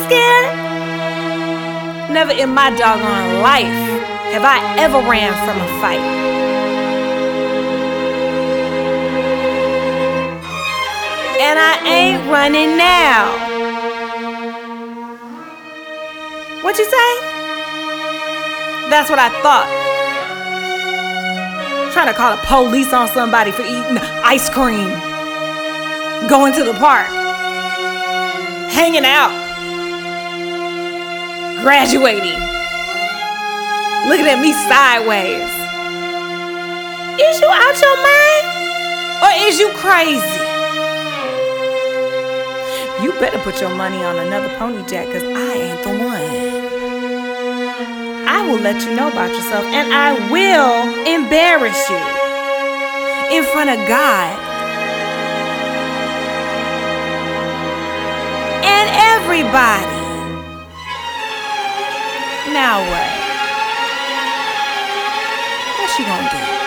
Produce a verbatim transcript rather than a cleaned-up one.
scared? Never in my doggone life have I ever ran from a fight. And I ain't running now. What you say? That's what I thought. Trying to call the police on somebody for eating ice cream, going to the park, hanging out, graduating, looking at me sideways. Is you out your mind? Or is you crazy? You better put your money on another pony, Jack, because I ain't the one. I will let you know about yourself, and I will embarrass you in front of God and everybody. Now what? What you gonna do?